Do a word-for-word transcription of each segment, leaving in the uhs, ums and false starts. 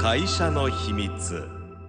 会社の秘密。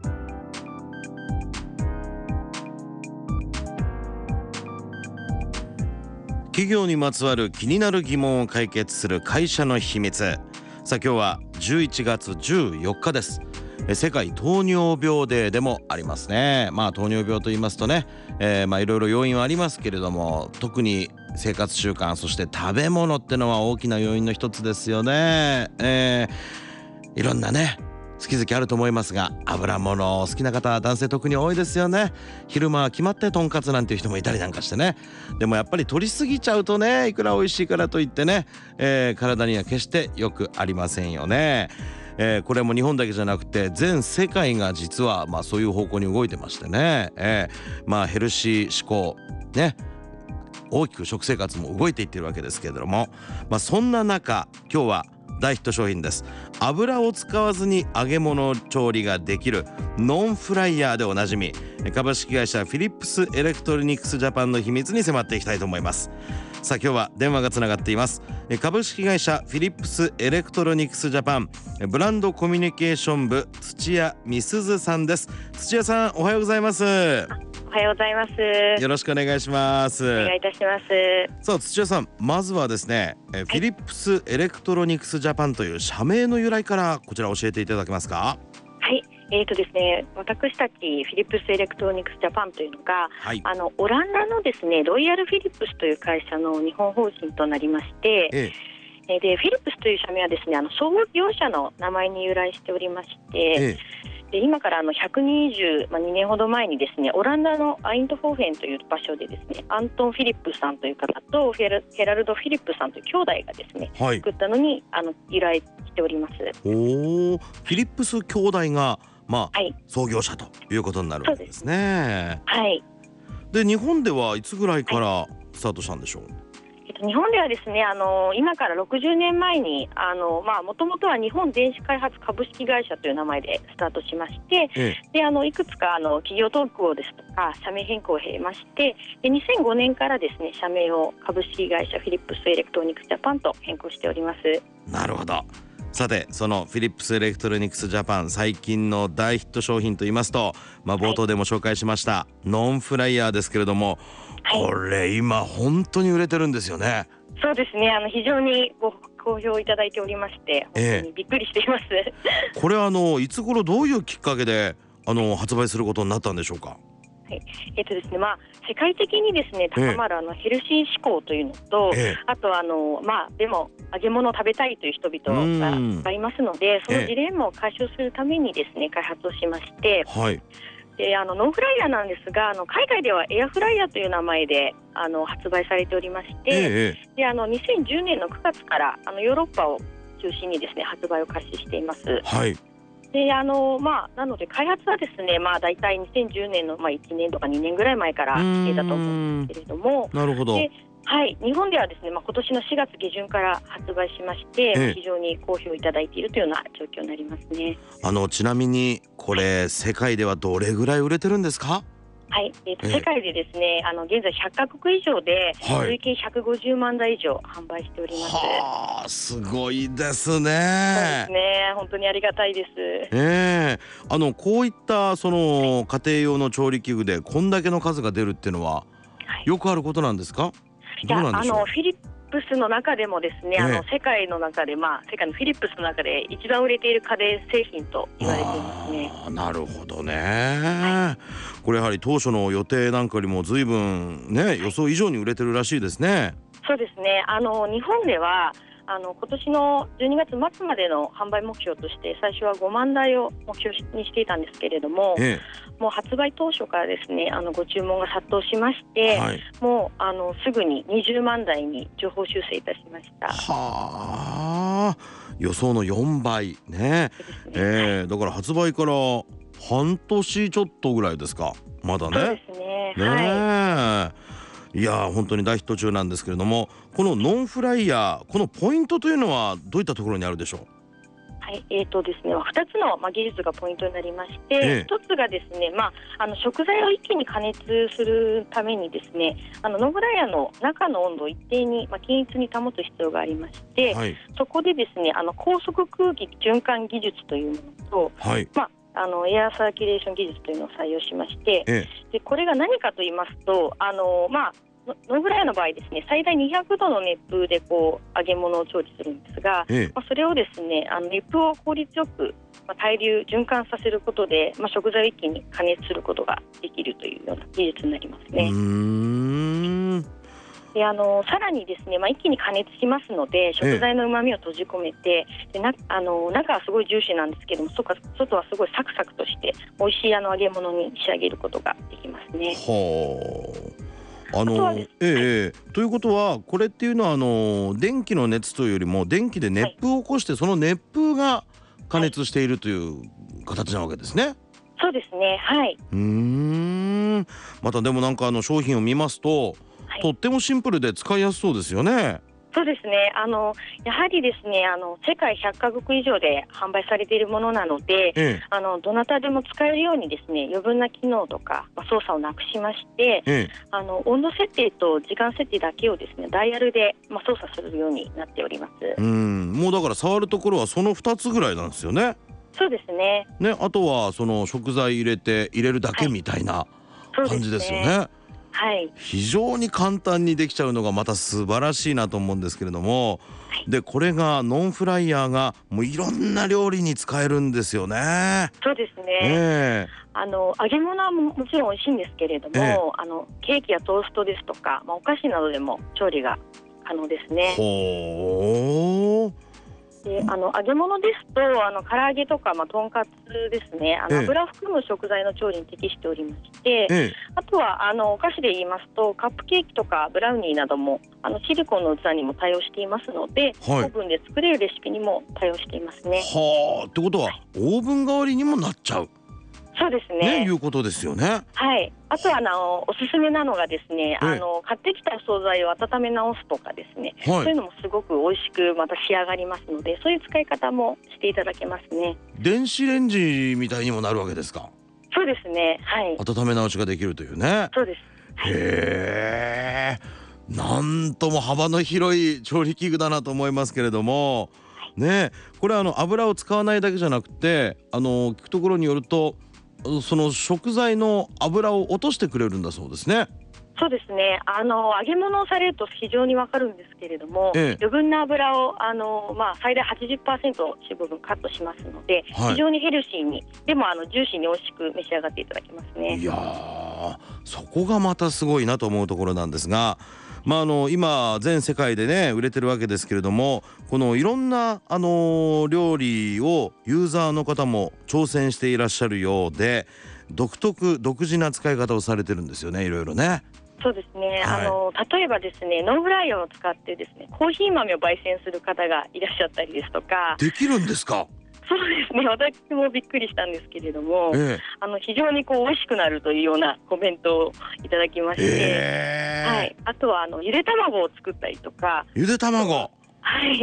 企業にまつわる気になる疑問を解決する会社の秘密。さあ今日はじゅういちがつじゅうよっかです。世界糖尿病デーでもありますね。まあ糖尿病と言いますとね、えー、まあいろいろ要因はありますけれども、特に生活習慣、そして食べ物ってのは大きな要因の一つですよね。えー、いろんなね好き好きあると思いますが、油物好きな方は男性特に多いですよね。昼間は決まってとんかつなんていう人もいたりなんかしてね。でもやっぱり取りすぎちゃうとね、いくら美味しいからといってね、えー、体には決してよくありませんよね。えー、これも日本だけじゃなくて全世界が実はまあそういう方向に動いてましてね、えー、まあヘルシー志向ね、大きく食生活も動いていっているわけですけれども、まあ、そんな中今日は大ヒット商品です。油を使わずに揚げ物調理ができるノンフライヤーでおなじみ、株式会社フィリップスエレクトロニクスジャパンの秘密に迫っていきたいと思います。さあ今日は電話がつながっています。株式会社フィリップスエレクトロニクスジャパンブランドコミュニケーション部土屋美鈴さんです。土屋さん、おはようございます。 おはようございます。 よろしくお願いします。 お願いいたします。 さあ土屋さん、まずはですね、はい、フィリップスエレクトロニクスジャパンという社名の由来からこちら教えていただけますか？ はい、えーとですね、私たちフィリップスエレクトロニクスジャパンというのが、はい、あのオランダのですねロイヤルフィリップスという会社の日本法人となりまして、ええ、でフィリップスという社名はですね、あの創業者の名前に由来しておりまして、ええ、で今からあのひゃくにじゅうにねんほど前にですね、オランダのアイントフォーフェンという場所でですね、アントン・フィリップさんという方とヘラ、ヘラルド・フィリップさんという兄弟がですね、はい、作ったのにあの由来しております。 おー、フィリップス兄弟が、まあはい、創業者ということになるわけですね。 はい。 で日本ではいつぐらいからスタートしたんでしょう？はい、 日本ではですね、あの今からろくじゅうねんまえにもともとは日本電子開発株式会社という名前でスタートしまして、ええ、であのいくつかあの企業統合ですとか社名変更を経まして、でにせんごねんからですね社名を株式会社フィリップスエレクトロニクスジャパンと変更しております。 なるほど。さてそのフィリップスエレクトロニクスジャパン最近の大ヒット商品といいますと、まあ、冒頭でも紹介しました、はい、ノンフライヤーですけれども、はい、これ今本当に売れてるんですよね。 そうですね、あの非常にご好評いただいておりまして本当にびっくりしています、ええ、これあのいつ頃どういうきっかけであの発売することになったんでしょうか？ はい、えっとですね、まあ、世界的にですね高まるあのヘルシー志向というのと、ええ、あとあの、まあ、でも揚げ物を食べたいという人々がいっぱいいますので、そのジレンマを解消するためにですね開発をしまして、はい、であのノンフライヤーなんですが、あの海外ではエアフライヤーという名前であの発売されておりまして、ええ、であのにせんじゅうねんのくがつからあのヨーロッパを中心にですね発売を開始しています。はい。であのまあ、なので開発はですね、まあ、だいたいにせんじゅうねんの、まあ、いちねんとかにねんぐらい前からしてたと思うんですけれども、 なるほど。 ではい、日本ではですね、まあ、今年のしがつ下旬から発売しまして、ええ、非常に好評いただいているというような状況になりますね。 あのちなみにこれ、はい、世界ではどれぐらい売れてるんですか？ はい、えーと、世界でですね、あの現在ひゃっかこく以上で、はい、累計ひゃくごじゅうまんだい以上販売しております。 はあ、すごいですね。そうですね、本当にありがたいです。 えー、あのこういったその家庭用の調理器具でこんだけの数が出るっていうのは、はい、よくあることなんですか？どうなんでしょう？ あのフィリップスの中でもですね、えー、あの世界の中で、まあ、世界のフィリップスの中で一番売れている家電製品と言われていますね。 あ、なるほどね、はい、これやはり当初の予定なんかよりも随分ね予想以上に売れてるらしいですね。 そうですね、あの日本ではあの今年のじゅうにがつまつまでの販売目標として最初はごまんだいを目標にしていたんですけれども、ええ、もう発売当初からですねあのご注文が殺到しまして、はい、もうあのすぐににじゅうまんだいに情報修正いたしました。 はあ、予想のよんばいね。ね、えー、だから発売から半年ちょっとぐらいですか、まだね。 そうですね、 ね、はい、いや本当に大ヒット中なんですけれども、このノンフライヤー、このポイントというのはどういったところにあるでしょう？ はい、えーとですね、ふたつの、まあ、技術がポイントになりまして、 ええ、 ひとつがですね、まあ、あの食材を一気に加熱するためにですね、あのノグラヤの中の温度を一定に、まあ、均一に保つ必要がありまして、 はい、 そこでですね、あの高速空気循環技術というものと、 はい、 まああのエアサーキュレーション技術というのを採用しまして、 えでこれが何かと言いますと、あの、まあ、のノグラヤの場合ですね、最大にひゃくどの熱風でこう揚げ物を調理するんですが、 え、えまあ、それをですね、あの熱風を効率よく、まあ、対流循環させることで、まあ、食材を一気に加熱することができるというような技術になりますうね。 ーん、 であのさらにですね、まあ、一気に加熱しますので、食材の旨味を閉じ込めて、でなあの中はすごいジューシーなんですけども、そか外はすごいサクサクとして美味しいあの揚げ物に仕上げることができますね。 はあ、ああとはのですええ、 はいええということはこれっていうのはあの電気の熱というよりも電気で熱風を起こして、その熱風が加熱しているという形なわけですね。 そうですね、はい、 うーん、またでもなんかあの商品を見ますとはい、 とってもシンプルで使いやすそうですよね。 そうですね、あのやはりですね、あの世界ひゃっカ国以上で販売されているものなので、 えあのどなたでも使えるようにですね、余分な機能とか、まあ、操作をなくしまして、 え、えあの温度設定と時間設定だけをですね、ダイヤルで、まあ、操作するようになっております。 え、うん、もうだから触るところはそのふたつぐらいなんですよね。 そうですね、 ね、あとはその食材入れて入れるだけはい、 みたいなそうで感じですよすね、 ね。 はい、 非常に簡単にできちゃうのがまた素晴らしいなと思うんですけれども、 はい、 でこれがノンフライヤーがもういろんな料理に使えるんですよね。 そうですね。 えあの揚げ物は も, もちろん美味しいんですけれども、 ええ、 あのケーキやトーストですとか、まあ、お菓子などでも調理が可能ですね。 ほー、 であの揚げ物ですと、あの唐揚げとか、まあ、とんかつですね、あのええ、 油を含む食材の調理に適しておりまして、 ええ、 あとはあのお菓子で言いますと、カップケーキとかブラウニーなどもあのシリコンの器にも対応していますので、 はい、 オーブンで作れるレシピにも対応していますね。 はあ、ってことはオーブン代わりにもなっちゃうそうですね、 ね、 いうことですよね。 はい、あとはあのおすすめなのがですね、 ええ、 あの買ってきた素材を温め直すとかですね、 はい、 そういうのもすごく美味しくまた仕上がりますので、そういう使い方もしていただけますね。 電子レンジみたいにもなるわけですか。 そうですね、はい、 温め直しができるというね。 そうです。 へえ、なんとも幅の広い調理器具だなと思いますけれどもね。これはあの油を使わないだけじゃなくて、あの聞くところによるとその食材の油を落としてくれるんだそうですね。 そうですね、あの揚げ物をされると非常にわかるんですけれども、 ええ、 余分な油をあの、まあ、最大 はちじゅっパーセント 脂肪分カットしますので、 はい、 非常にヘルシーに、でもあのジューシーに美味しく召し上がっていただけますね。 いやー、そこがまたすごいなと思うところなんですが、まあ、あの今全世界でね売れてるわけですけれども、このいろんな、あのー料理をユーザーの方も挑戦していらっしゃるようで、独特独自な使い方をされてるんですよね、いろいろね。 そうですね、 はい、 あの例えばですね、ノンフライヤーを使ってですね、コーヒー豆を焙煎する方がいらっしゃったりですとか。 できるんですか。 そうですね、私もびっくりしたんですけれども、 ええ、 あの非常にこう美味しくなるというようなコメントをいただきまして、 ええ、 はい、あとはあのゆで卵を作ったりとか、 ゆで卵、 はい、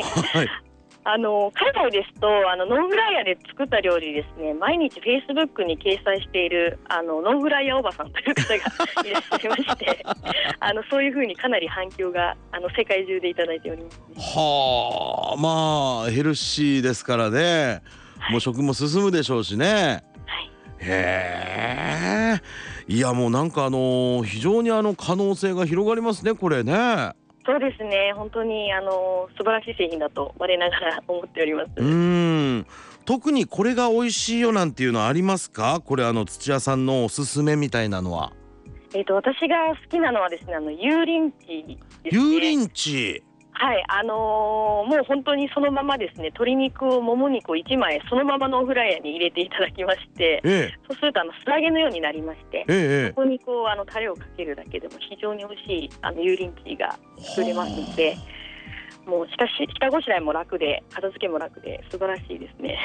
はい、 あの海外ですとあのノンフライヤーで作った料理ですね、毎日フェイスブックに掲載しているあのノンフライヤーおばさんという方がいらっしゃいましてあのそういうふうにかなり反響があの世界中でいただいておりますね。 はあ、まあヘルシーですからね、もう食も進むでしょうしね。 はい、 へえ、いやもうなんかあのー非常にあの可能性が広がりますね、これね。 そうですね、本当にあの素晴らしい製品だと我ながら思っております。 うーん、特にこれが美味しいよなんていうのはありますか。これあの土屋さんのおすすめみたいなのは。 えーと、私が好きなのはですね、あの油淋鶏ですね。 油淋鶏、 はい、あのーもう本当にそのままですね、鶏肉をもも肉をいちまいそのままノンフライヤーに入れていただきまして、 ええ、 そうするとあの素揚げのようになりまして、 ええ、 そこにこうあのタレをかけるだけでも非常に美味しいあの油淋鶏が作れますので、もう下し下ごしらえも楽で片付けも楽で素晴らしいですね。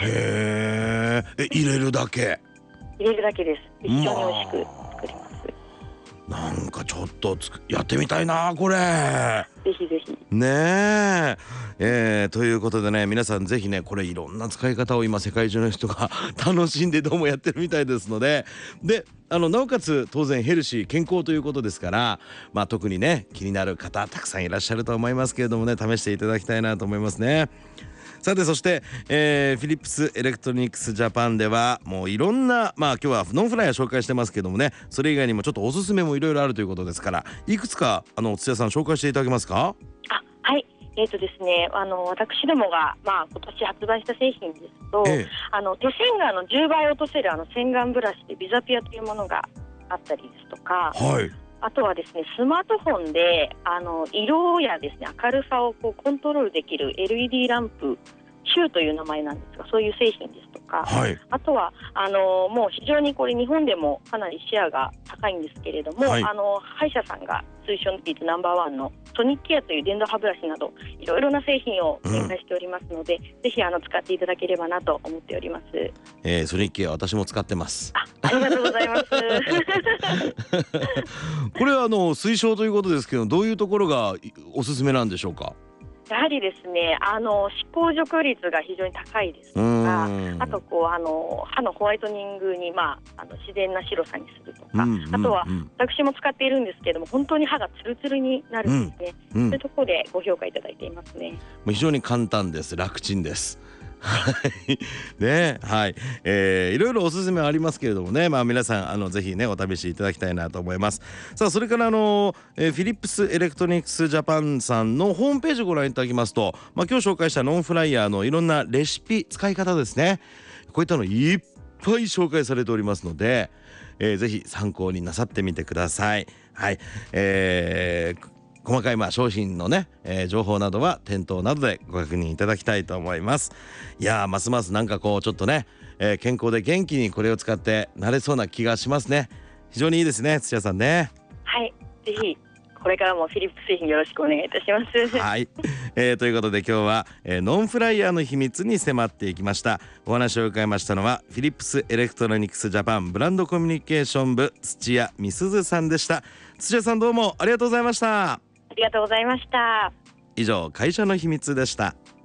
へえ、え入れるだけ。 入れるだけです。非常に美味しくまあ作ります。 なんかちょっとつくやってみたいなこれ。 ぜひぜひねええー、ということでね、皆さんぜひねこれいろんな使い方を今世界中の人が楽しんでどうもやってるみたいですので、であのなおかつ当然ヘルシー健康ということですから、まあ、特にね気になる方たくさんいらっしゃると思いますけれどもね、試していただきたいなと思いますね。さてそして、えー、フィリップスエレクトロニクスジャパンではもういろんな、まあ今日はノンフライヤー紹介してますけどもね、それ以外にもちょっとおすすめもいろいろあるということですから、いくつかあの土屋さん紹介していただけますか？ あ、はい。えーとですね、あの私どもが、まあ、今年発売した製品ですと、ええ、あの手洗顔のじゅうばい落とせるあの洗顔ブラシでビザピアというものがあったりですとか、はい、あとはですねスマートフォンであの色やですね明るさをこうコントロールできる エルイーディー ランプシューという名前なんですが、そういう製品ですとか、はい、あとはあのもう非常にこれ日本でもかなりシェアが高いんですけれども、はい、あの歯医者さんが推奨率ナンバーワンのソニックケアという電動歯ブラシなどいろいろな製品を展開しておりますので、うん、ぜひあの使っていただければなと思っております。 えー、ソニックケア私も使ってます。 あ, ありがとうございますこれはあの推奨ということですけど、どういうところがおすすめなんでしょうか？ やはりですね、あの歯垢除去率が非常に高いですとか、あとこうあの歯のホワイトニングに、まあ、あの自然な白さにするとか、うんうんうん、あとは私も使っているんですけれども本当に歯がツルツルになるんですね、うんうん、そういうところでご評価いただいていますね。 非常に簡単です、楽ちんですはいね、はい、えー、いろいろおすすめありますけれどもね、まあ皆さんあのぜひねお試しいただきたいなと思います。さあそれからあの、えー、フィリップスエレクトロニクスジャパンさんのホームページをご覧いただきますと、まあ今日紹介したノンフライヤーのいろんなレシピ使い方ですね、こういったのいっぱい紹介されておりますので、えー、ぜひ参考になさってみてください。はい、えー細かいまあ商品のね、えー、情報などは店頭などでご確認いただきたいと思います。いやーますますなんかこうちょっとね、えー、健康で元気にこれを使ってなれそうな気がしますね。非常にいいですね土屋さんね。 はい、ぜひこれからもフィリップス製品よろしくお願いいたしますはい、えー、ということで今日は、えー、ノンフライヤーの秘密に迫っていきました。お話を伺いましたのはフィリップスエレクトロニクスジャパンブランドコミュニケーション部土屋美鈴さんでした。土屋さんどうもありがとうございました。 ありがとうございました。 以上会社の秘密でした。